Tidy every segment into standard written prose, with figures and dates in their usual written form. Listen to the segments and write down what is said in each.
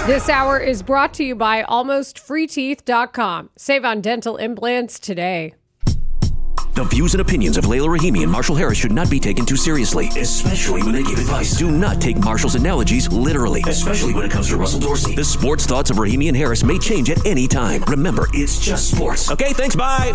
This hour is brought to you by AlmostFreeTeeth.com. Save on dental implants today. The views and opinions of Layla Rahimi and Marshall Harris should not be taken too seriously, especially when they give advice. Do not take Marshall's analogies literally, especially when it comes to Russell Dorsey. The sports thoughts of Rahimi and Harris may change at any time. Remember, it's just sports. Okay, thanks, bye.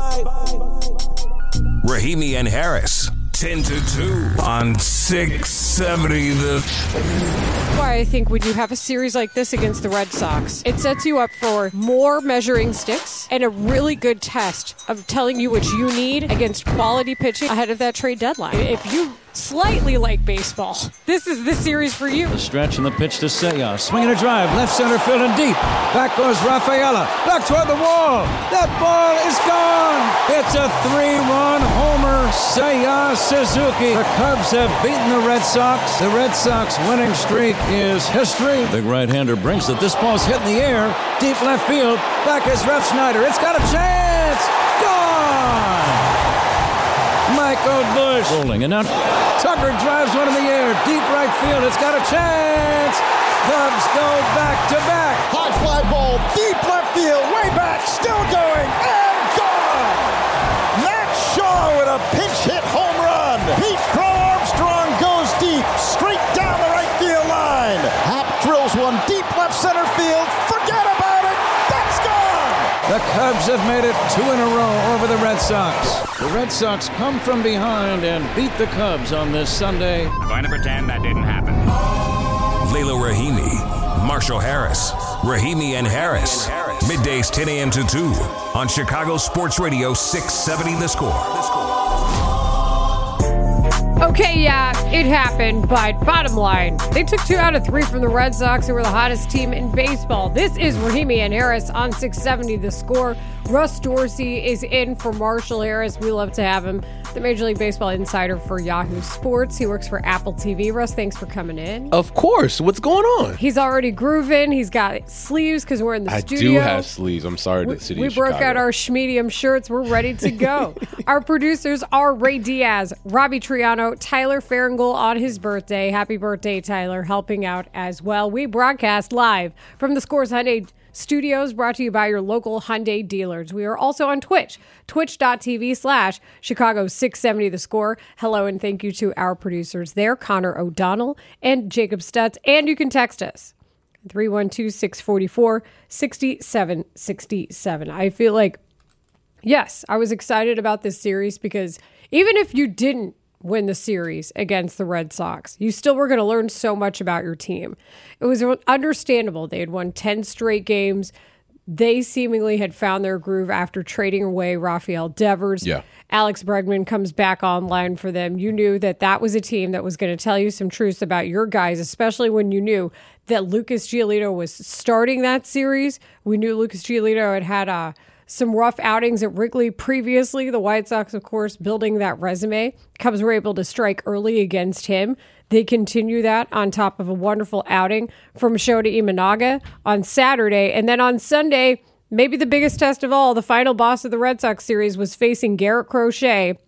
Rahimi and Harris, 10 to 2 on 670 Why I think when you have a series like this against the Red Sox, it sets you up for more measuring sticks and a really good test of telling you what you need against quality pitching ahead of that trade deadline. If you slightly like baseball, this is the series for you. The stretch and the pitch to Seiya. Swinging a drive, left center field and deep. Back goes Rafaela. Back toward the wall. That ball is gone. It's a 3-run homer. Seiya Suzuki. The Cubs have beaten the Red Sox. The Red Sox winning streak is history. Big right-hander brings it. This ball's hit in the air. Deep left field. Back is Refsnyder. It's got a chance. Gone. Michael Busch rolling, and now Tucker drives one in the air, deep right field. It's got a chance. Cubs go back to back. High fly ball, deep left field, way back, still going, and gone. Matt Shaw with a pinch hit home run. Pete Crow Armstrong goes deep, straight down the right field line. Happ drills one deep left center field. Forget about it. That's gone. The Cubs have made it 2 in a row over the Red Sox. The Red Sox come from behind and beat the Cubs on this Sunday. Going to pretend that didn't happen. Layla Rahimi, Marshall Harris, Rahimi and Harris. Middays 10 a.m. to 2 on Chicago Sports Radio 670 The Score. Okay, yeah, it happened, but bottom line, they took 2 out of 3 from the Red Sox, who were the hottest team in baseball. This is Rahimi and Harris on 670 The Score. Russ Dorsey is in for Marshall Harris. We love to have him, the Major League Baseball insider for Yahoo Sports. He works for Apple TV. Russ, thanks for coming in. Of course. What's going on? He's already grooving. He's got sleeves because we're in the studio. I do have sleeves. I'm sorry to the city of Chicago. We broke out our schmedium shirts. We're ready to go. Our producers are Ray Diaz, Robbie Triano, Tyler Farringle on his birthday. Happy birthday, Tyler, helping out as well. We broadcast live from the Scores Hyundai Studios, brought to you by your local Hyundai dealers. We are also on Twitch, twitch.tv/Chicago 670 The Score. Hello and thank you to our producers there, Connor O'Donnell and Jacob Stutz. And you can text us, 312-644-6767. I feel like, yes, I was excited about this series because even if you didn't win the series against the Red Sox, you still were going to learn so much about your team. It was understandable. They had won 10 straight games. They seemingly had found their groove after trading away Rafael Devers. Yeah. Alex Bregman comes back online for them. You knew that that was a team that was going to tell you some truths about your guys, especially when you knew that Lucas Giolito was starting that series. We knew Lucas Giolito had some rough outings at Wrigley previously. The White Sox, of course, building that resume. Cubs were able to strike early against him. They continue that on top of a wonderful outing from Shota Imanaga on Saturday. And then on Sunday, maybe the biggest test of all, the final boss of the Red Sox series was facing Garrett Crochet,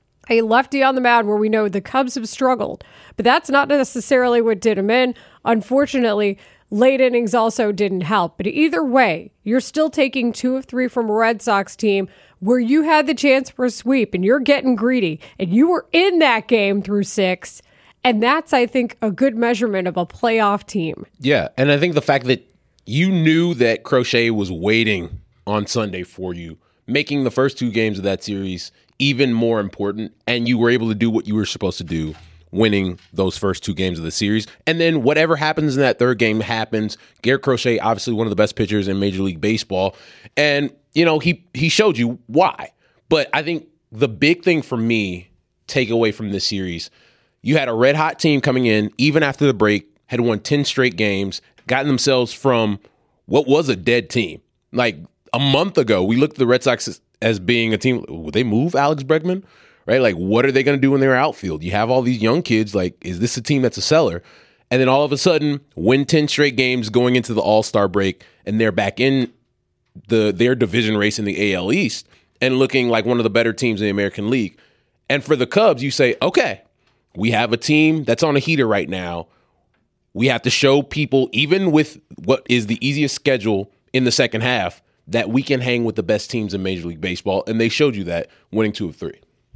a lefty on the mound where we know the Cubs have struggled. But that's not necessarily what did him in. Unfortunately, late innings also didn't help. But either way, you're still taking 2 of 3 from a Red Sox team where you had the chance for a sweep and you're getting greedy and you were in that game through 6. And that's, I think, a good measurement of a playoff team. Yeah, and I think the fact that you knew that Crochet was waiting on Sunday for you, making the first 2 games of that series even more important, and you were able to do what you were supposed to do, winning those first 2 games of the series. And then whatever happens in that third game happens. Garrett Crochet, obviously one of the best pitchers in Major League Baseball. And, you know, he showed you why. But I think the big thing for me, take away from this series, you had a red-hot team coming in, even after the break, had won 10 straight games, gotten themselves from what was a dead team. Like, a month ago, we looked at the Red Sox as being a team. Would they move Alex Bregman? Right? Like, what are they going to do in their outfield? You have all these young kids. Like, is this a team that's a seller? And then all of a sudden, win 10 straight games going into the All-Star break, and they're back in their division race in the AL East and looking like one of the better teams in the American League. And for the Cubs, you say, okay, we have a team that's on a heater right now. we have to show people, even with what is the easiest schedule in the second half, that we can hang with the best teams in Major League Baseball. And they showed you that, winning 2 of 3.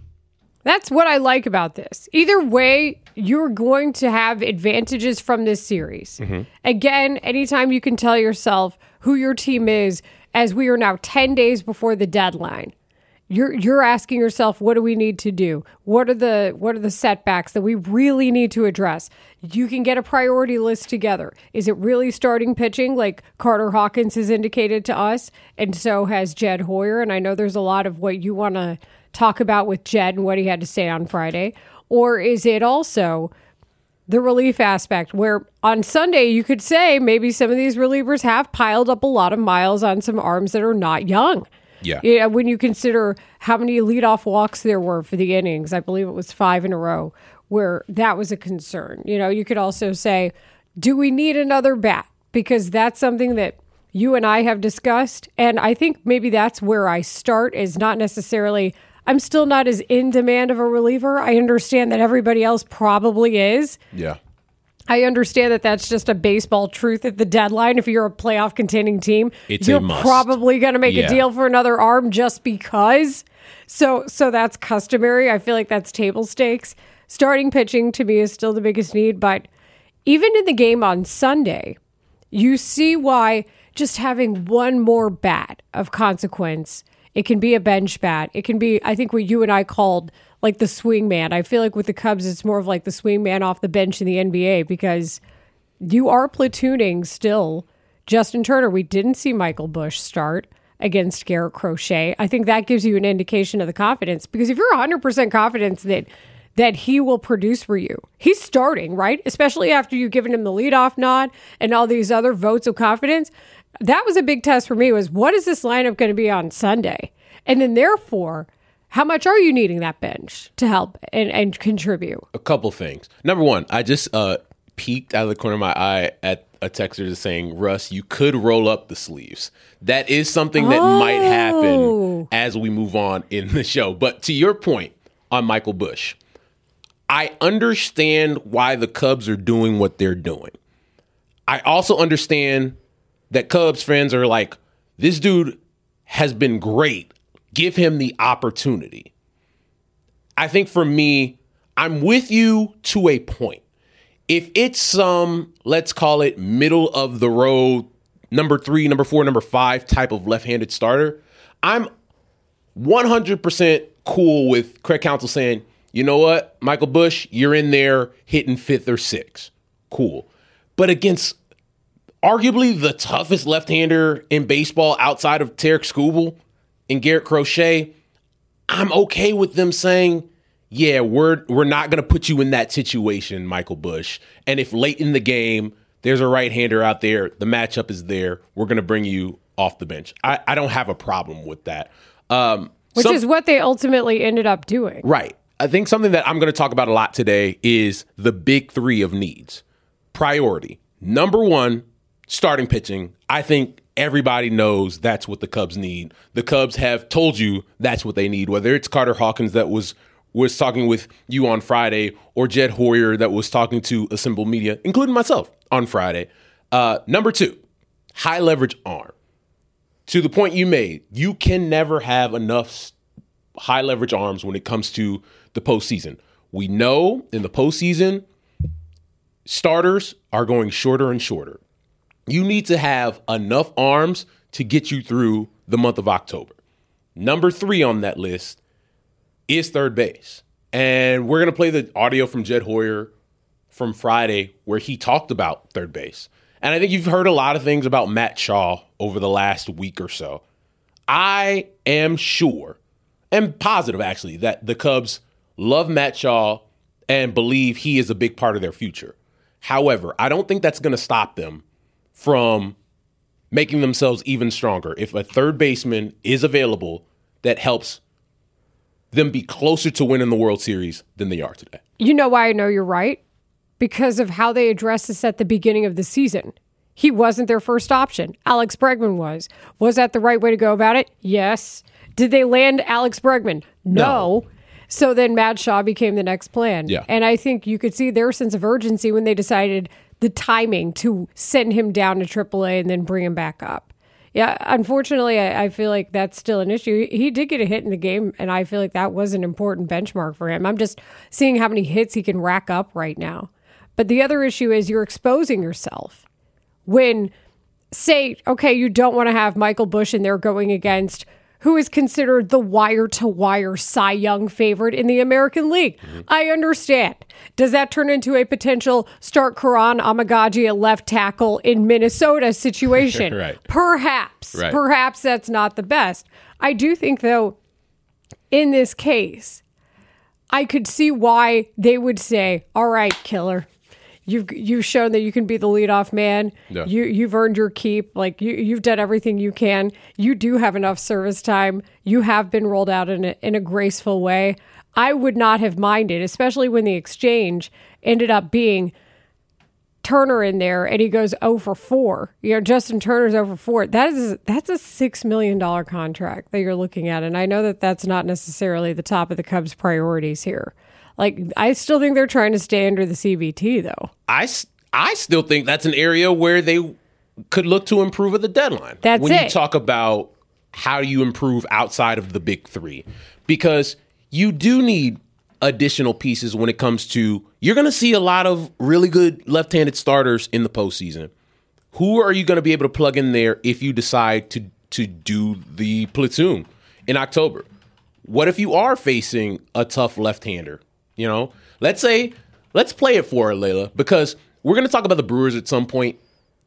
That's what I like about this. Either way, you're going to have advantages from this series. Again, anytime you can tell yourself who your team is, as we are now 10 days before the deadline, you're asking yourself, what do we need to do? What are the setbacks that we really need to address? You can get a priority list together. Is it really starting pitching like Carter Hawkins has indicated to us? And so has Jed Hoyer. And I know there's a lot of what you want to talk about with Jed and what he had to say on Friday. Or is it also the relief aspect where on Sunday you could say maybe some of these relievers have piled up a lot of miles on some arms that are not young? Yeah. When you consider how many leadoff walks there were for the innings, I believe it was 5 in a row, where that was a concern. You could also say, do we need another bat? Because that's something that you and I have discussed. And I think maybe that's where I start, is not necessarily, I'm still not as in demand of a reliever. I understand that everybody else probably is. Yeah. I understand that that's just a baseball truth at the deadline. If you're a playoff contending team, you're probably going to make a deal for another arm just because. So that's customary. I feel like that's table stakes. Starting pitching to me is still the biggest need. But even in the game on Sunday, you see why just having one more bat of consequence, it can be a bench bat. It can be, I think, what you and I called like the swing man. I feel like with the Cubs, it's more of like the swing man off the bench in the NBA, because you are platooning still Justin Turner. We didn't see Michael Busch start against Garrett Crochet. I think that gives you an indication of the confidence, because if you're 100% confident that he will produce for you, he's starting, right? Especially after you've given him the leadoff nod and all these other votes of confidence. That was a big test for me, was what is this lineup going to be on Sunday? And then therefore, how much are you needing that bench to help and contribute? A couple things. Number one, I just peeked out of the corner of my eye at a texter just saying, Russ, you could roll up the sleeves. That is something that might happen as we move on in the show. But to your point on Michael Busch, I understand why the Cubs are doing what they're doing. I also understand that Cubs fans are like, this dude has been great. Give him the opportunity. I think for me, I'm with you to a point. If it's some, let's call it middle of the road, number 3, number 4, number 5 type of left-handed starter, I'm 100% cool with Craig Counsell saying, you know what, Michael Busch, you're in there hitting 5th or 6th. Cool. But against arguably the toughest left-hander in baseball outside of Tarek Skubal and Garrett Crochet, I'm okay with them saying, yeah, we're not going to put you in that situation, Michael Busch. And if late in the game there's a right-hander out there, the matchup is there, we're going to bring you off the bench. I don't have a problem with that. Which is what they ultimately ended up doing. Right. I think something that I'm going to talk about a lot today is the big 3 of needs. Priority. Number 1, starting pitching. I think everybody knows that's what the Cubs need. The Cubs have told you that's what they need, whether it's Carter Hawkins that was talking with you on Friday, or Jed Hoyer that was talking to Assembled Media, including myself, on Friday. Number 2, high leverage arm. To the point you made, you can never have enough high leverage arms when it comes to the postseason. We know in the postseason, starters are going shorter and shorter. You need to have enough arms to get you through the month of October. Number 3 on that list is third base. And we're going to play the audio from Jed Hoyer from Friday where he talked about third base. And I think you've heard a lot of things about Matt Shaw over the last week or so. I am sure, and positive actually, that the Cubs love Matt Shaw and believe he is a big part of their future. However, I don't think that's going to stop them from making themselves even stronger. If a third baseman is available, that helps them be closer to winning the World Series than they are today. You know why I know you're right? Because of how they addressed this at the beginning of the season. He wasn't their first option. Alex Bregman was. Was that the right way to go about it? Yes. Did they land Alex Bregman? No. So then Matt Shaw became the next plan. Yeah. And I think you could see their sense of urgency when they decided the timing to send him down to AAA and then bring him back up. Yeah, unfortunately, I feel like that's still an issue. He did get a hit in the game, and I feel like that was an important benchmark for him. I'm just seeing how many hits he can rack up right now. But the other issue is you're exposing yourself. When, say, okay, you don't want to have Michael Busch in there going against who is considered the wire-to-wire Cy Young favorite in the American League. Mm-hmm. I understand. Does that turn into a potential start Karan Amagaji at left tackle in Minnesota situation? Right. Perhaps. Right. Perhaps that's not the best. I do think, though, in this case, I could see why they would say, all right, killer. You've shown that you can be the leadoff man. Yeah. You've earned your keep. Like you've done everything you can. You do have enough service time. You have been rolled out in a graceful way. I would not have minded, especially when the exchange ended up being Turner in there and he goes 0 for 4. Justin Turner's 0 for 4. That's a $6 million contract that you're looking at. And I know that that's not necessarily the top of the Cubs' priorities here. Like, I still think they're trying to stay under the CBT, though. I still think that's an area where they could look to improve at the deadline. That's when it. You talk about how do you improve outside of the big three. Because you do need additional pieces when it comes to, you're going to see a lot of really good left-handed starters in the postseason. Who are you going to be able to plug in there if you decide to do the platoon in October? What if you are facing a tough left-hander? Let's play it for her, Layla, because we're going to talk about the Brewers at some point,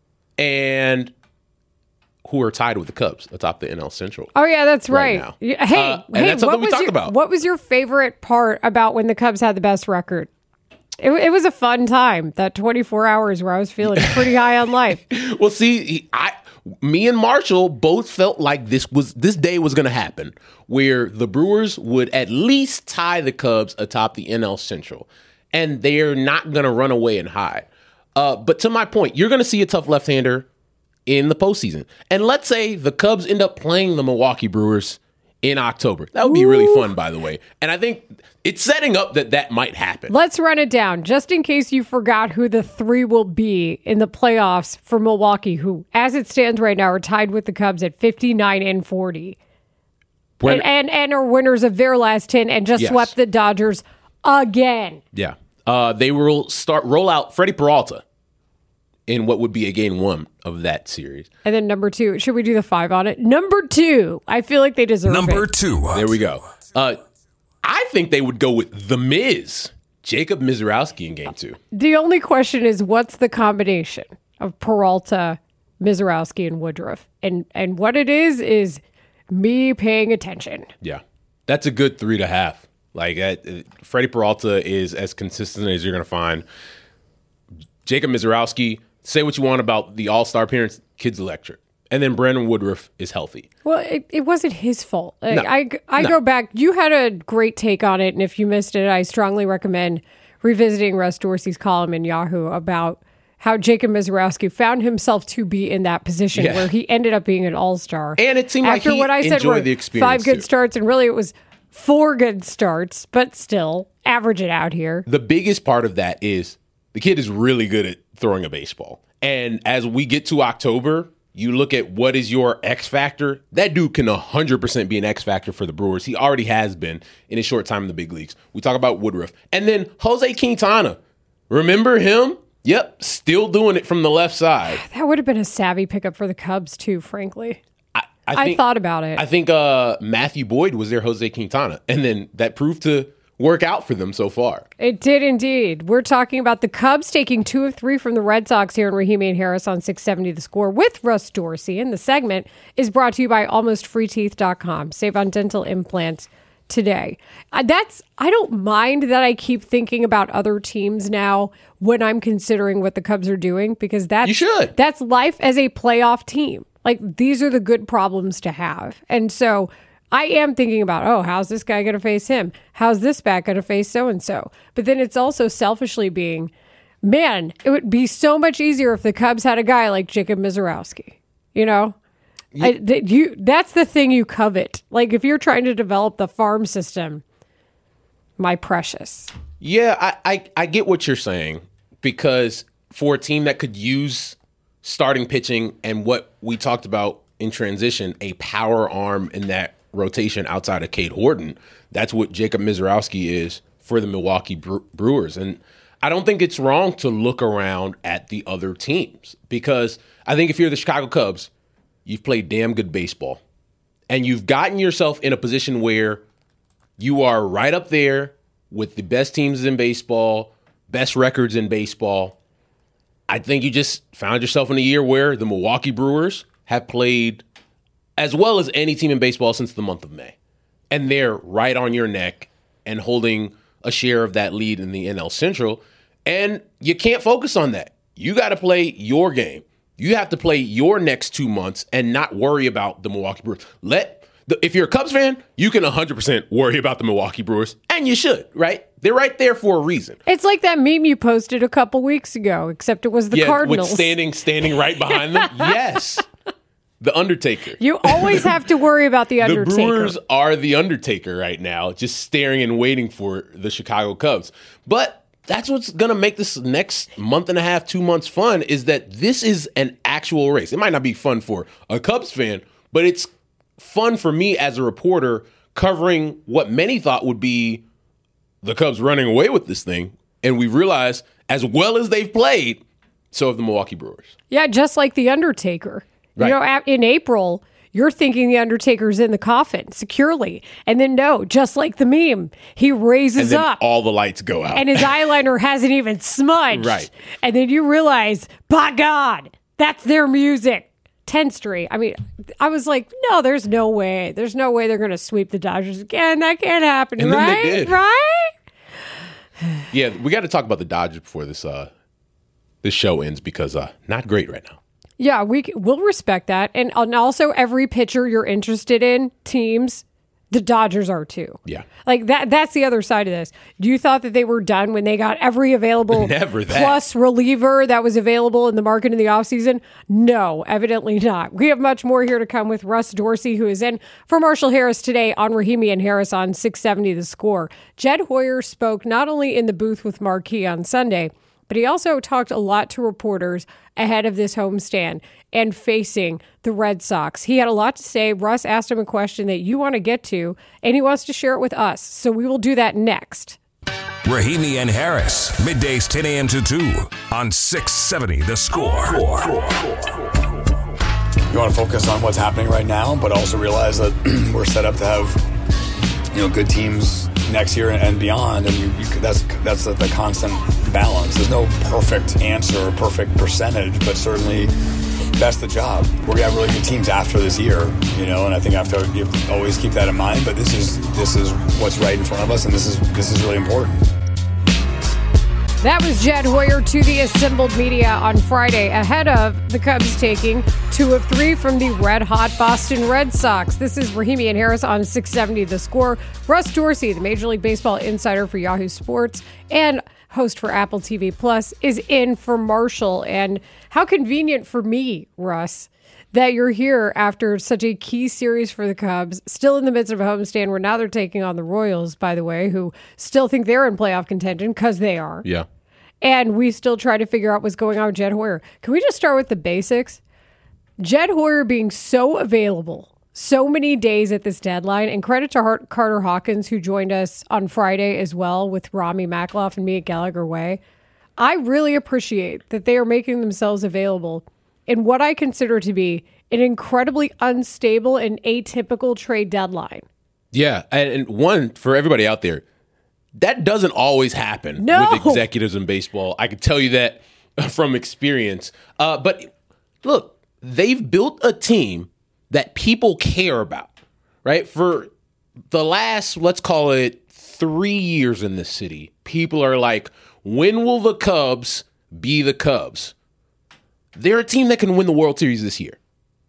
and who are tied with the Cubs atop the NL Central. Oh, yeah, that's right. Now. Hey, that's something we talked about. What was your favorite part about when the Cubs had the best record? It was a fun time, that 24 hours where I was feeling pretty high on life. Well, see, me and Marshall both felt like this day was going to happen, where the Brewers would at least tie the Cubs atop the NL Central, and they're not going to run away and hide. But to my point, you're going to see a tough left-hander in the postseason. And let's say the Cubs end up playing the Milwaukee Brewers in October. That would be really fun, by the way. And I think it's setting up that might happen. Let's run it down, just in case you forgot who the three will be in the playoffs for Milwaukee, who, as it stands right now, are tied with the Cubs at 59-40. And are winners of their last 10 and just swept the Dodgers again. Yeah. They will roll out Freddie Peralta in what would be a game 1 of that series. And then number 2, should we do the 5 on it? Number 2, I feel like they deserve Number it. 2. There we go. I think they would go with The Miz, Jacob Misiorowski in game 2. The only question is, what's the combination of Peralta, Misiorowski, and Woodruff? And what it is me paying attention. Yeah. That's a good 3.5. Like, Freddie Peralta is as consistent as you're going to find. Jacob Misiorowski, say what you want about the all-star appearance, kid's electric. And then Brandon Woodruff is healthy. Well, it wasn't his fault. No. I go back. You had a great take on it, and if you missed it, I strongly recommend revisiting Russ Dorsey's column in Yahoo about how Jacob Misiorowski found himself to be in that position where he ended up being an all-star. And it seemed after like he what I said enjoyed the experience 5 good starts, and really it was 4 good starts, but still, average it out here. The biggest part of that is the kid is really good at throwing a baseball. And as we get to October, you look at what is your X factor. That dude can 100% be an X factor for the Brewers. He already has been in his short time in the big leagues. We talk about Woodruff. And then Jose Quintana. Remember him? Yep, still doing it from the left side. That would have been a savvy pickup for the Cubs, too, frankly. I thought about it. I think Matthew Boyd was their Jose Quintana. And then that proved to work out for them so far. It did indeed. We're talking about the Cubs taking 2 of 3 from the Red Sox here in Rahimi and Harris on 670 The Score with Russ Dorsey. And the segment is brought to you by AlmostFreeTeeth.com. Save on dental implants today. I don't mind that I keep thinking about other teams now when I'm considering what the Cubs are doing, because You should. that's life as a playoff team. Like, these are the good problems to have. And so I am thinking about, how's this guy going to face him? How's this back going to face so-and-so? But then it's also selfishly being, man, it would be so much easier if the Cubs had a guy like Jacob Misiorowski, That's the thing you covet. Like, if you're trying to develop the farm system, my precious. Yeah, I get what you're saying, because for a team that could use starting pitching and what we talked about in transition, a power arm in that rotation outside of Cade Horton. That's what Jacob Misiorowski is for the Milwaukee Brewers. And I don't think it's wrong to look around at the other teams, because I think if you're the Chicago Cubs, you've played damn good baseball. And you've gotten yourself in a position where you are right up there with the best teams in baseball, best records in baseball. I think you just found yourself in a year where the Milwaukee Brewers have played as well as any team in baseball since the month of May. And they're right on your neck and holding a share of that lead in the NL Central. And you can't focus on that. You got to play your game. You have to play your next 2 months and not worry about the Milwaukee Brewers. If you're a Cubs fan, you can 100% worry about the Milwaukee Brewers, and you should, right? They're right there for a reason. It's like that meme you posted a couple weeks ago, except it was the Cardinals. With standing right behind them. Yes. The Undertaker. You always have to worry about the Undertaker. The Brewers are the Undertaker right now, just staring and waiting for the Chicago Cubs. But that's what's going to make this next month and a half, 2 months fun, is that this is an actual race. It might not be fun for a Cubs fan, but it's fun for me as a reporter covering what many thought would be the Cubs running away with this thing. And we realize, as well as they've played, so have the Milwaukee Brewers. Yeah, just like the Undertaker. Right. You know, in April, you're thinking the Undertaker's in the coffin securely. And then, no, just like the meme, he raises and then up. all the lights go out. And his eyeliner hasn't even smudged. Right. And then you realize, by God, that's their music. 10th Street. I mean, I was like, no, there's no way. There's no way they're going to sweep the Dodgers again. That can't happen, and right? Then they did. Right? Yeah, we got to talk about the Dodgers before this show ends, because not great right now. Yeah, we'll respect that. And also, every pitcher you're interested in, teams, the Dodgers are too. Yeah. Like that's the other side of this. You thought that they were done when they got every available Never that. plus reliever that was available in the market in the offseason? No, evidently not. We have much more here to come with Russ Dorsey, who is in for Marshall Harris today on Rahimi and Harris on 670 The Score. Jed Hoyer spoke not only in the booth with Marquee on Sunday, but he also talked a lot to reporters ahead of this homestand and facing the Red Sox. He had a lot to say. Russ asked him a question that you want to get to, and he wants to share it with us. So we will do that next. Rahimi and Harris, middays 10 a.m. to 2 on 670 The Score. You want to focus on what's happening right now, but also realize that we're set up to have, good teams next year and beyond, and that's the constant balance. There's no perfect answer or perfect percentage, but certainly that's the job. We're gonna have really good teams after this year, and I think you have to always keep that in mind. But this is what's right in front of us, and this is really important. That was Jed Hoyer to the assembled media on Friday ahead of the Cubs taking 2 of 3 from the red-hot Boston Red Sox. This is Rahimi and Harris on 670 The Score. Russ Dorsey, the Major League Baseball insider for Yahoo Sports and host for Apple TV Plus, is in for Marshall. And how convenient for me, Russ, that you're here after such a key series for the Cubs, still in the midst of a homestand where now they're taking on the Royals, by the way, who still think they're in playoff contention, because they are. Yeah. And we still try to figure out what's going on with Jed Hoyer. Can we just start with the basics? Jed Hoyer being so available so many days at this deadline, and credit to Carter Hawkins, who joined us on Friday as well with Rami Makloff and me at Gallagher Way. I really appreciate that they are making themselves available in what I consider to be an incredibly unstable and atypical trade deadline. Yeah, and one, for everybody out there, that doesn't always happen with executives in baseball. I can tell you that from experience. But look, they've built a team that people care about, right? For the last, let's call it 3 years in this city, people are like, when will the Cubs be the Cubs? They're a team that can win the World Series this year.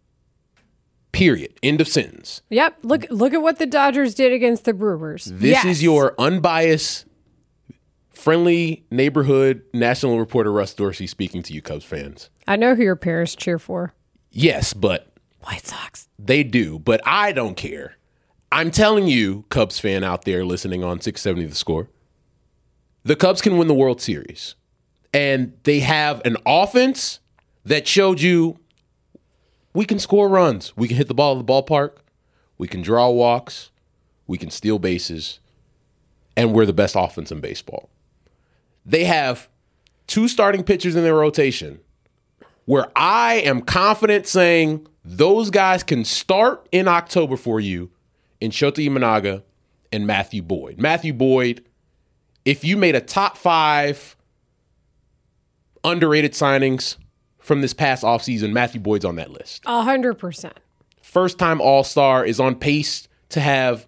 Period. End of sentence. Yep. Look at what the Dodgers did against the Brewers. This is your unbiased, friendly neighborhood national reporter Russ Dorsey speaking to you, Cubs fans. I know who your parents cheer for. Yes, but White Sox. They do, but I don't care. I'm telling you, Cubs fan out there listening on 670 The Score, the Cubs can win the World Series. And they have an offense that showed you we can score runs. We can hit the ball at the ballpark. We can draw walks. We can steal bases. And we're the best offense in baseball. They have 2 starting pitchers in their rotation where I am confident saying those guys can start in October for you in Shota Imanaga and Matthew Boyd. Matthew Boyd, if you made a top 5 underrated signings from this past offseason, Matthew Boyd's on that list. 100%. First-time All-Star, is on pace to have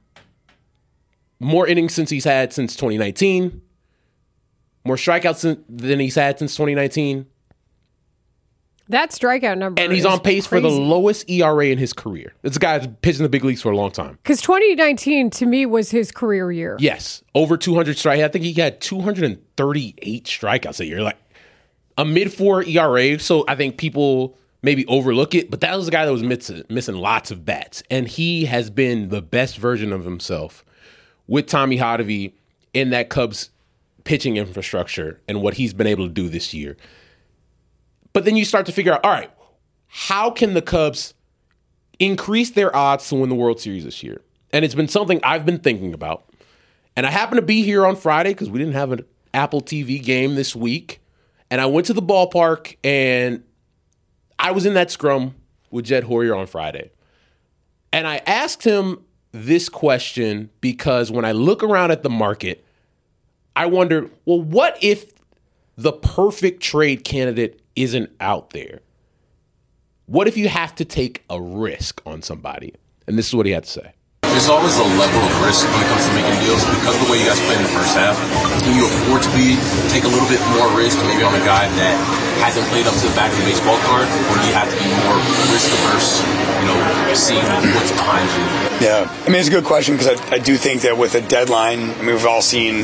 more innings since he's had since 2019, more strikeouts than he's had since 2019. That strikeout number, and he's on pace for the lowest ERA in his career. This guy's pitched in the big leagues for a long time. Because 2019 to me was his career year. Yes, over 200 strikeouts. I think he had 238 strikeouts a year, like a mid-4 ERA. So I think people maybe overlook it, but that was the guy that was missing lots of bats, and he has been the best version of himself with Tommy Hotovy in that Cubs pitching infrastructure and what he's been able to do this year. But then you start to figure out, all right, how can the Cubs increase their odds to win the World Series this year? And it's been something I've been thinking about. And I happened to be here on Friday because we didn't have an Apple TV game this week. And I went to the ballpark, and I was in that scrum with Jed Hoyer on Friday. And I asked him this question because when I look around at the market, I wondered, well, what if the perfect trade candidate isn't out there? What if you have to take a risk on somebody? And this is what he had to say. There's always a level of risk when it comes to making deals because of the way you guys played in the first half. Can you afford to take a little bit more risk maybe on a guy that hasn't played up to the back of the baseball card? Or do you have to be more risk averse, seeing what's behind you? Yeah, I mean, it's a good question because I do think that with a deadline, we've all seen,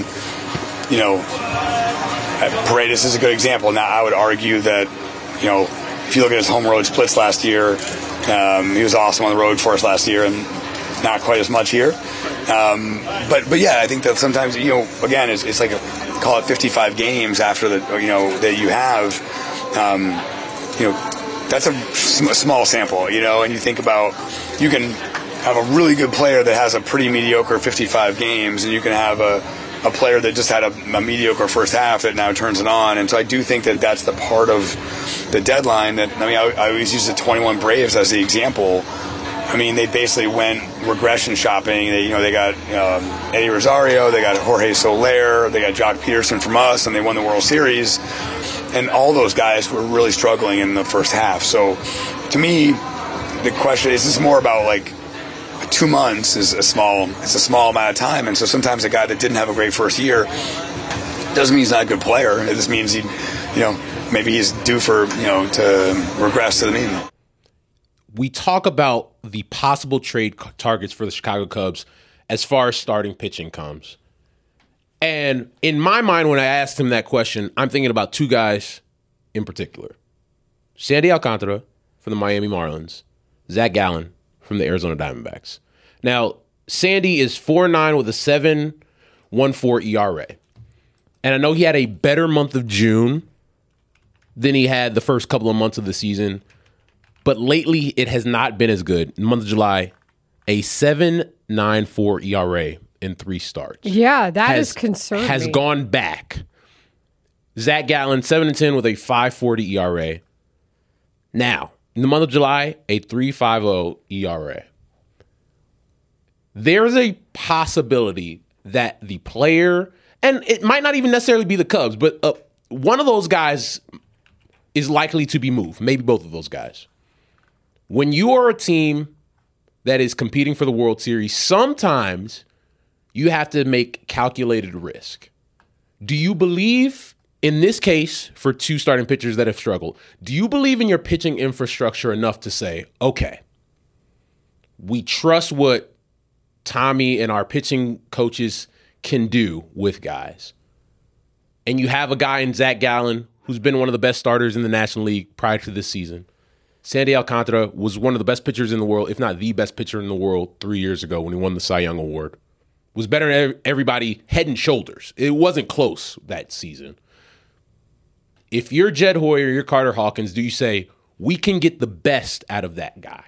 Paredes is a good example. Now, I would argue that, if you look at his home road splits last year, he was awesome on the road for us last year, and not quite as much here. But yeah, I think that sometimes, again, it's like call it 55 games after that you have, that's a small sample, and you think about, you can have a really good player that has a pretty mediocre 55 games, and you can have a player that just had a mediocre first half that now turns it on. And so I do think that that's the part of the deadline that, I always use the 21 Braves as the example. They basically went regression shopping. They got Eddie Rosario, they got Jorge Soler, they got Jock Peterson from us, and they won the World Series. And all those guys were really struggling in the first half. So to me, the question is, this more about 2 months is a small amount of time. And so sometimes a guy that didn't have a great first year doesn't mean he's not a good player. It just means maybe he's due for, to regress to the mean. We talk about the possible trade targets for the Chicago Cubs as far as starting pitching comes. And in my mind, when I asked him that question, I'm thinking about 2 guys in particular. Sandy Alcantara from the Miami Marlins, Zach Gallen from the Arizona Diamondbacks. Now, Sandy is 4.9 with a 7.14 ERA. And I know he had a better month of June than he had the first couple of months of the season. But lately, it has not been as good. In the month of July, a 7.94 ERA in 3 starts. Yeah, that is concerning. Has gone back. Zach Gallen, 7-10 with a 5.40 ERA. Now, in the month of July, a 3.50 ERA. There's a possibility that the player, and it might not even necessarily be the Cubs, but one of those guys is likely to be moved. Maybe both of those guys. When you are a team that is competing for the World Series, sometimes you have to make calculated risk. Do you believe, in this case, for 2 starting pitchers that have struggled, do you believe in your pitching infrastructure enough to say, okay, we trust what Tommy and our pitching coaches can do with guys? And you have a guy in Zach Gallen who's been one of the best starters in the National League prior to this season. Sandy Alcantara was one of the best pitchers in the world, if not the best pitcher in the world 3 years ago when he won the Cy Young Award. Was better than everybody head and shoulders. It wasn't close that season. If you're Jed Hoyer, you're Carter Hawkins, do you say, we can get the best out of that guy?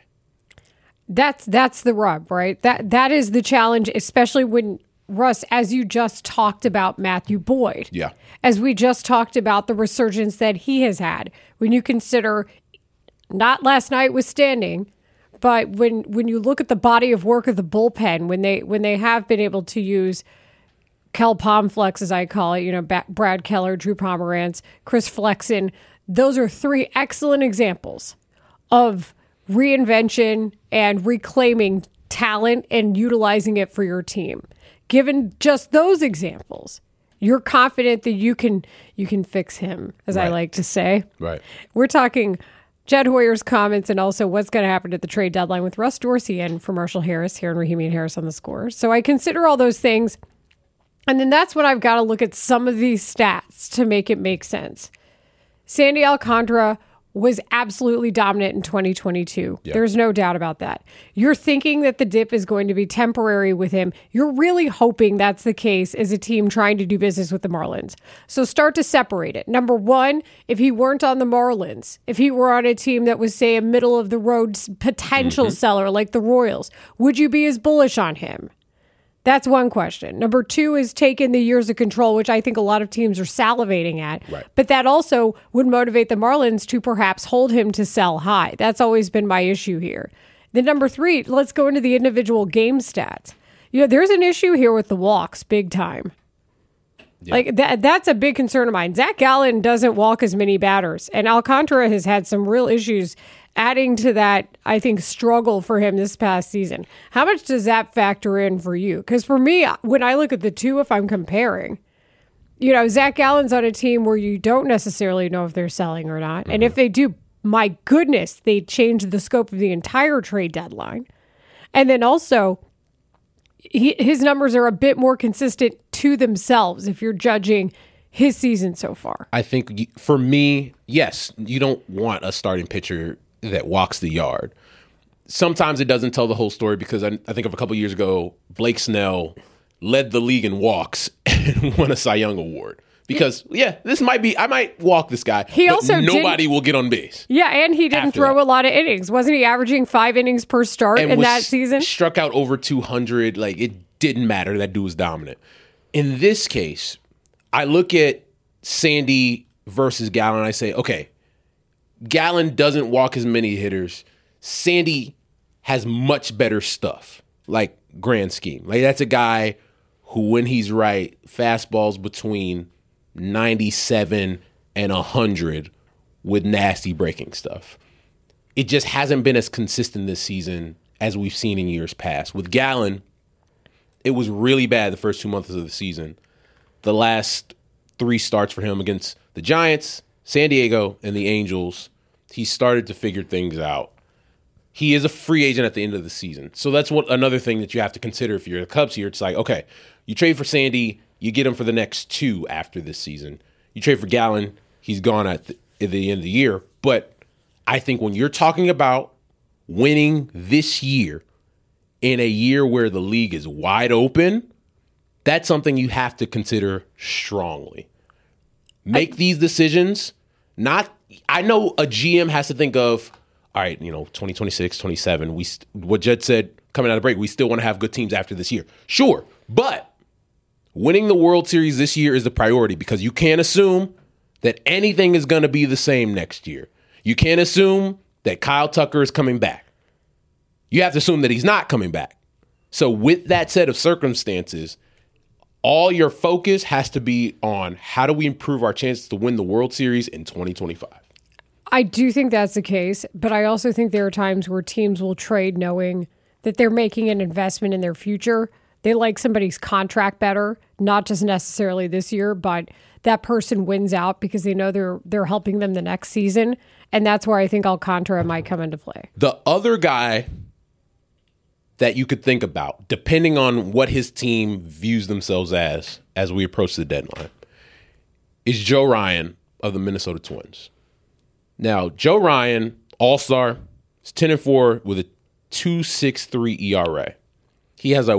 That's the rub, right? That is the challenge, especially when, Russ, as you just talked about Matthew Boyd. Yeah. As we just talked about the resurgence that he has had. When you consider, not last night withstanding, but when you look at the body of work of the bullpen, when they have been able to use Kel Pomflex, as I call it, Brad Keller, Drew Pomerantz, Chris Flexen, those are three excellent examples of reinvention and reclaiming talent and utilizing it for your team. Given just those examples, you're confident that you can fix him, as I like to say. Right. We're talking Jed Hoyer's comments and also what's going to happen at the trade deadline with Russ Dorsey and for Marshall Harris here in Rahimi and Harris on the Score. So I consider all those things. And then that's when I've got to look at some of these stats to make it make sense. Sandy Alcantara was absolutely dominant in 2022. Yeah. There's no doubt about that. You're thinking that the dip is going to be temporary with him. You're really hoping that's the case as a team trying to do business with the Marlins. So start to separate it. Number one, if he weren't on the Marlins, if he were on a team that was, say, a middle-of-the-road potential seller like the Royals, would you be as bullish on him? That's one question. Number two is taking the years of control, which I think a lot of teams are salivating at. Right. But that also would motivate the Marlins to perhaps hold him to sell high. That's always been my issue here. Then number three, let's go into the individual game stats. There's an issue here with the walks big time. Yeah. Like that's a big concern of mine. Zach Gallen doesn't walk as many batters, and Alcantara has had some real issues adding to that, I think, struggle for him this past season. How much does that factor in for you? Because for me, when I look at the two, if I'm comparing, Zach Gallen's on a team where you don't necessarily know if they're selling or not. Mm-hmm. And if they do, my goodness, they change the scope of the entire trade deadline. And then also, his numbers are a bit more consistent to themselves if you're judging his season so far. I think for me, yes, you don't want a starting pitcher that walks the yard. Sometimes it doesn't tell the whole story because I think of a couple years ago, Blake Snell led the league in walks and won a Cy Young award. Because, I might walk this guy, but nobody will get on base. Yeah, and he didn't throw a lot of innings. Wasn't he averaging 5 innings per start in that season? Struck out over 200. Like, it didn't matter. That dude was dominant. In this case, I look at Sandy versus Gallen, and I say, okay, Gallen doesn't walk as many hitters. Sandy has much better stuff, like grand scheme. Like, that's a guy who, when he's right, fastballs between 97 and 100 with nasty breaking stuff. It just hasn't been as consistent this season as we've seen in years past. With Gallen, it was really bad the first 2 months of the season. The last 3 starts for him against the Giants, San Diego, and the Angels, he started to figure things out. He is a free agent at the end of the season. So that's another thing that you have to consider if you're the Cubs here. It's like, okay, you trade for Sandy, you get him for the next 2 after this season. You trade for Gallen, he's gone at the end of the year. But I think when you're talking about winning this year in a year where the league is wide open, that's something you have to consider strongly. Make these decisions. I know a GM has to think of, all right, 2026, 27. What Jed said coming out of break, we still want to have good teams after this year. Sure, but winning the World Series this year is the priority because you can't assume that anything is going to be the same next year. You can't assume that Kyle Tucker is coming back. You have to assume that he's not coming back. So with that set of circumstances, all your focus has to be on how do we improve our chances to win the World Series in 2025. I do think that's the case, but I also think there are times where teams will trade knowing that they're making an investment in their future. They like somebody's contract better, not just necessarily this year, but that person wins out because they know they're helping them the next season, and that's where I think Alcantara might come into play. The other guy that you could think about, depending on what his team views themselves as we approach the deadline, is Joe Ryan of the Minnesota Twins. Now, Joe Ryan, all-star, is 10-4 with a 2.63 ERA. He has a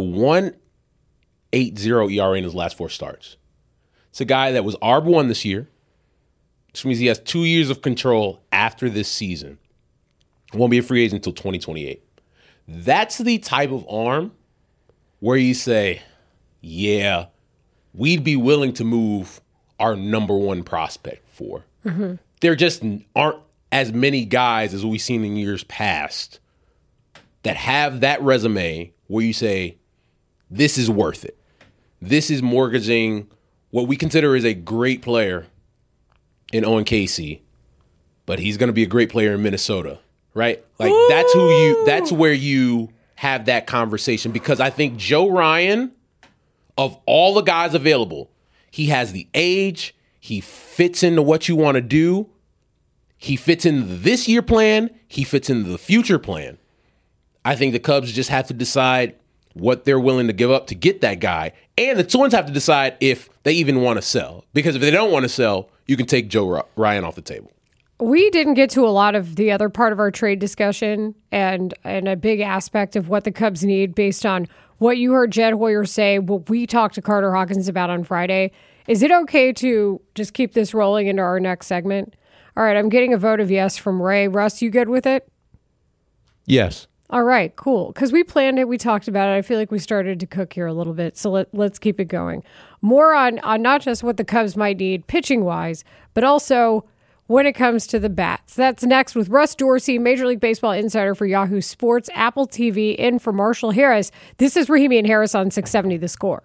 1.80 ERA in his last 4 starts. It's a guy that was ARB1 this year, which means he has 2 years of control after this season. Won't be a free agent until 2028. That's the type of arm where you say, yeah, we'd be willing to move our number one prospect for. Mm-hmm. There just aren't as many guys as we've seen in years past that have that resume where you say, this is worth it. This is mortgaging what we consider is a great player in Owen Casey, but he's going to be a great player in Minnesota, right? Like that's where you have that conversation, because I think Joe Ryan, of all the guys available, he has the age, he fits into what you want to do, he fits into the this year plan, he fits into the future plan. I think the Cubs just have to decide what they're willing to give up to get that guy. And the Twins have to decide if they even want to sell. Because if they don't want to sell, you can take Joe Ryan off the table. We didn't get to a lot of the other part of our trade discussion and a big aspect of what the Cubs need based on what you heard Jed Hoyer say, what we talked to Carter Hawkins about on Friday. Is it okay to just keep this rolling into our next segment? All right, I'm getting a vote of yes from Ray. Russ, you good with it? Yes. All right, cool. Because we planned it, we talked about it. I feel like we started to cook here a little bit, so let's keep it going. More on not just what the Cubs might need pitching-wise, but also when it comes to the bats. That's next with Russ Dorsey, Major League Baseball insider for Yahoo Sports, Apple TV, in for Marshall Harris. This is Rahimi and Harris on 670 The Score.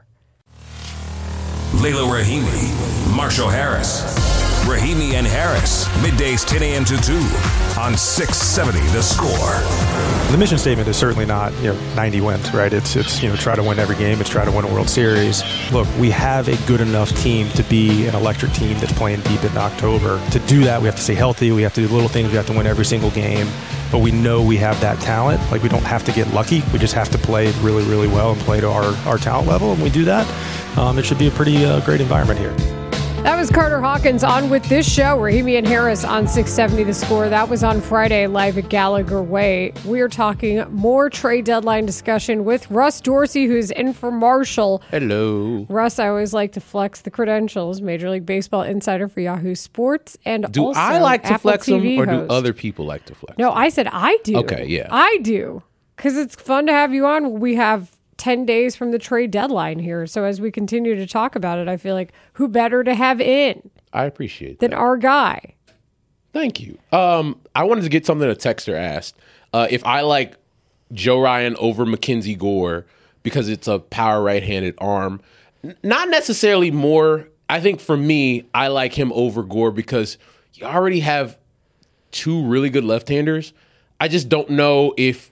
Layla Rahimi, Marshall Harris. Rahimi and Harris, middays 10 a.m. to 2 on 670 The Score. The mission statement is certainly not 90 wins, right? It's try to win every game. It's try to win a World Series. Look, we have a good enough team to be an electric team that's playing deep in October. To do that, we have to stay healthy. We have to do little things. We have to win every single game. But we know we have that talent. Like, we don't have to get lucky. We just have to play really, really well and play to our talent level. And we do that. It should be a pretty great environment here. That was Carter Hawkins on with this show, Rahimi and Harris on 670 The Score. That was on Friday, live at Gallagher Way. We are talking more trade deadline discussion with Russ Dorsey, who's in for Marshall. Hello. Russ, I always like to flex the credentials, Major League Baseball insider for Yahoo Sports, and do also I like to Apple flex them, TV or host. do other people like to flex? No, I said I do. Okay, yeah. I do, because it's fun to have you on. We have 10 days from the trade deadline here. So as we continue to talk about it, I feel like who better to have in I appreciate than that. our guy. Thank you. I wanted to get something a texter asked. If I like Joe Ryan over Mackenzie Gore because it's a power right-handed arm. Not necessarily more. I think for me, I like him over Gore because you already have two really good left-handers. I just don't know if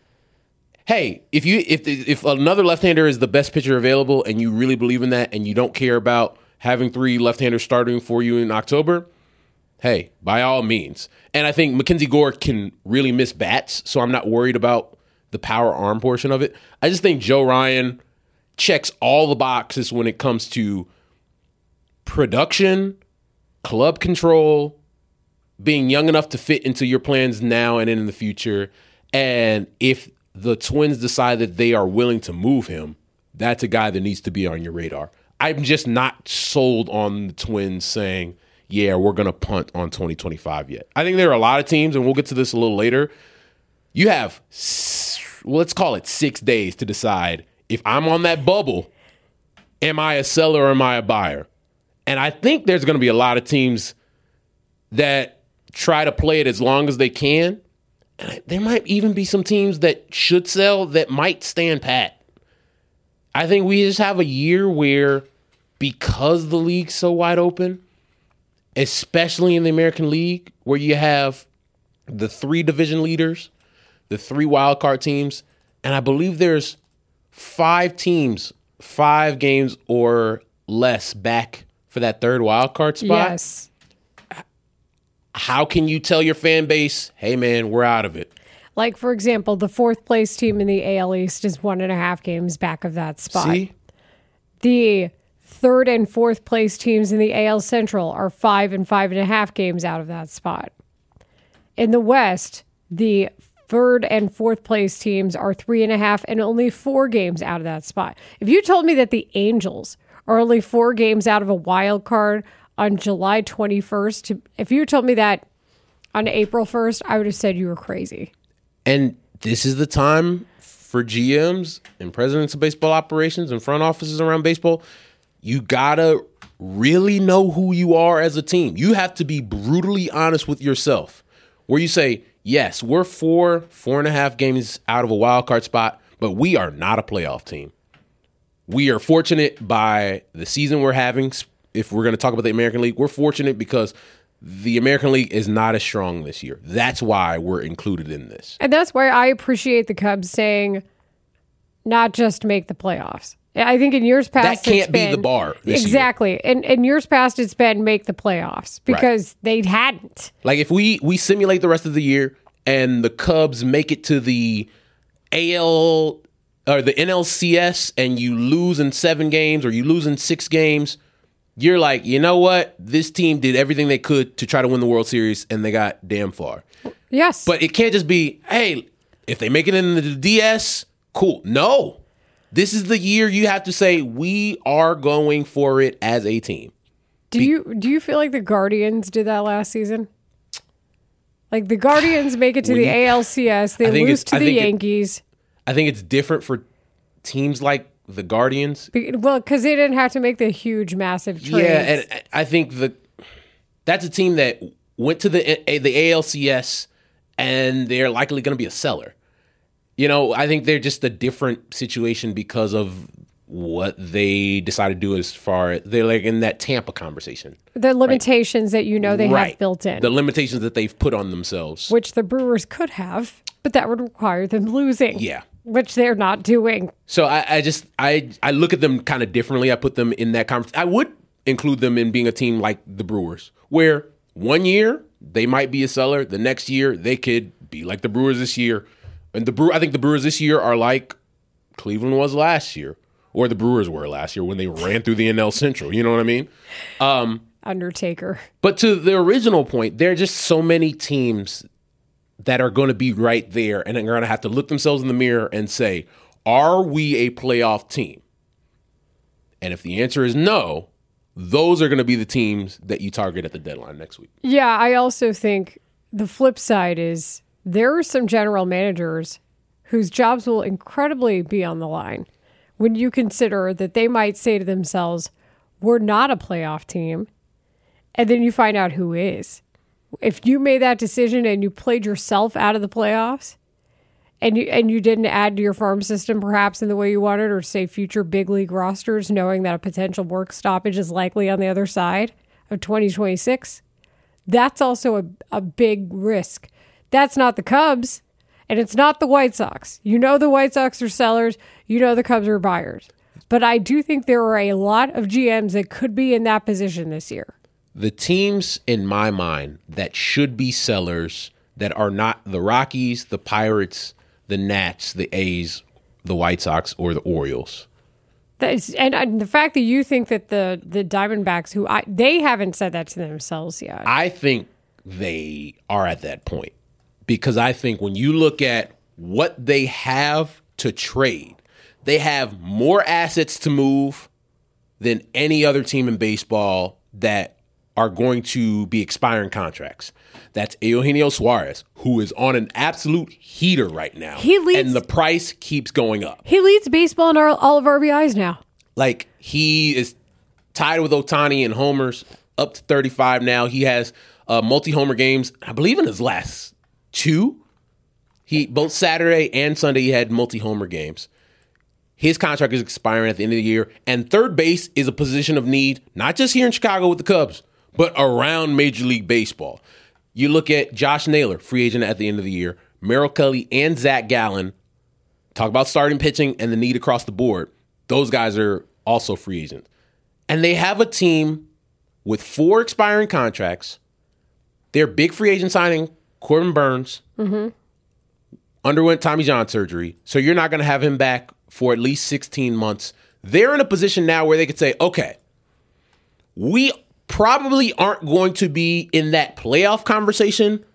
another left-hander is the best pitcher available and you really believe in that and you don't care about having three left-handers starting for you in October, hey, by all means. And I think Mackenzie Gore can really miss bats, so I'm not worried about the power arm portion of it. I just think Joe Ryan checks all the boxes when it comes to production, club control, being young enough to fit into your plans now and in the future. And if the Twins decide that they are willing to move him, that's a guy that needs to be on your radar. I'm just not sold on the Twins saying, yeah, we're going to punt on 2025 yet. I think there are a lot of teams, and we'll get to this a little later. You have, let's call it 6 days to decide if I'm on that bubble, am I a seller or am I a buyer? And I think there's going to be a lot of teams that try to play it as long as they can. And there might even be some teams that should sell that might stand pat. I think we just have a year where, because the league's so wide open, especially in the American League, where you have the three division leaders, the three wild card teams, and I believe there's 5 teams, 5 games or less back for that third wild card spot. Yes. How can you tell your fan base, hey, man, we're out of it? Like, for example, the 4th place team in the AL East is 1.5 games back of that spot. See? The 3rd and 4th place teams in the AL Central are 5 and 5.5 games out of that spot. In the West, the 3rd and 4th place teams are 3.5 and only 4 games out of that spot. If you told me that the Angels are only 4 games out of a wild card, on July 21st. If you told me that on April 1st, I would have said you were crazy. And this is the time for GMs and presidents of baseball operations and front offices around baseball. You gotta really know who you are as a team. You have to be brutally honest with yourself, where you say, yes, we're 4.5 games out of a wild card spot, but we are not a playoff team. We are fortunate by the season we're having. If we're going to talk about the American League, we're fortunate because the American League is not as strong this year. That's why we're included in this. And that's why I appreciate the Cubs saying not just make the playoffs. I think in years past, that can't be the bar this exactly. year. And in years past, it's been make the playoffs because they hadn't. Like if we simulate the rest of the year and the Cubs make it to the AL or the NLCS and you lose in 7 games or you lose in 6 games, you're like, you know what? This team did everything they could to try to win the World Series and they got damn far. Yes. But it can't just be, hey, if they make it in the DS, cool. No. This is the year you have to say we are going for it as a team. Do you feel like the Guardians did that last season? Like the Guardians make it to the ALCS, they lose to the Yankees. I think it's different for teams like the Guardians. Well, because they didn't have to make the huge, massive trades. Yeah, and I think that's a team that went to the ALCS and they're likely going to be a seller. You know, I think they're just a different situation because of what they decided to do as far as they're like in that Tampa conversation. The limitations that they have built in. The limitations that they've put on themselves. Which the Brewers could have, but that would require them losing. Yeah. Which they're not doing. So I look at them kind of differently. I put them in that conversation. I would include them in being a team like the Brewers, where one year they might be a seller. The next year they could be like the Brewers this year. And I think the Brewers this year are like Cleveland was last year, or the Brewers were last year when they ran through the NL Central. You know what I mean? Undertaker. But to the original point, there are just so many teams that are going to be right there and are going to have to look themselves in the mirror and say, are we a playoff team? And if the answer is no, those are going to be the teams that you target at the deadline next week. Yeah, I also think the flip side is there are some general managers whose jobs will incredibly be on the line when you consider that they might say to themselves, we're not a playoff team. And then you find out who is. If you made that decision and you played yourself out of the playoffs and you didn't add to your farm system perhaps in the way you wanted or say future big league rosters, knowing that a potential work stoppage is likely on the other side of 2026, that's also a big risk. That's not the Cubs, and it's not the White Sox. You know the White Sox are sellers. You know the Cubs are buyers. But I do think there are a lot of GMs that could be in that position this year. The teams, in my mind, that should be sellers that are not the Rockies, the Pirates, the Nats, the A's, the White Sox, or the Orioles. And the fact that you think that the Diamondbacks, they haven't said that to themselves yet. I think they are at that point. Because I think when you look at what they have to trade, they have more assets to move than any other team in baseball that are going to be expiring contracts. That's Eugenio Suarez, who is on an absolute heater right now. And the price keeps going up. He leads baseball in all of RBIs now. Like, he is tied with Ohtani in homers, up to 35 now. He has multi-homer games, I believe in his last 2. Both Saturday and Sunday he had multi-homer games. His contract is expiring at the end of the year, and third base is a position of need, not just here in Chicago with the Cubs, but around Major League Baseball. You look at Josh Naylor, free agent at the end of the year, Merrill Kelly and Zach Gallen. Talk about starting pitching and the need across the board. Those guys are also free agents. And they have a team with 4 expiring contracts. Their big free agent signing, Corbin Burns, underwent Tommy John surgery, so you're not going to have him back for at least 16 months. They're in a position now where they could say, okay, we probably aren't going to be in that playoff conversation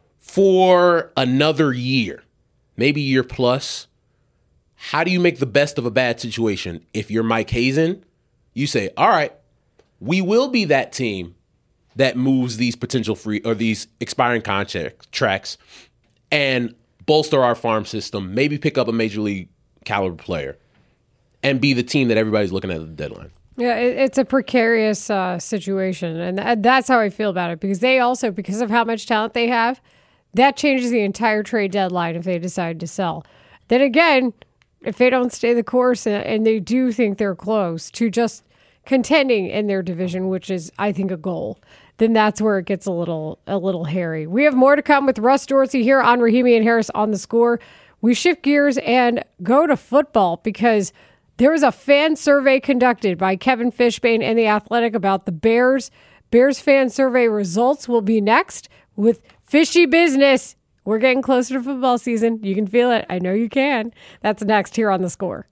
for another year, maybe year plus. How do you make the best of a bad situation? If you're Mike Hazen, you say, all right, we will be that team that moves these potential free or these expiring contracts and bolster our farm system, maybe pick up a major league caliber player and be the team that everybody's looking at the deadline. Yeah, it's a precarious situation, and that's how I feel about it, because they also, because of how much talent they have, that changes the entire trade deadline if they decide to sell. Then again, if they don't stay the course and they do think they're close to just contending in their division, which is, I think, a goal, then that's where it gets a little hairy. We have more to come with Russ Dorsey here on Rahimi and Harris on The Score. We shift gears and go to football because there was a fan survey conducted by Kevin Fishbane and The Athletic about the Bears. Bears fan survey results will be next with Fishy Business. We're getting closer to football season. You can feel it. I know you can. That's next here on The Score.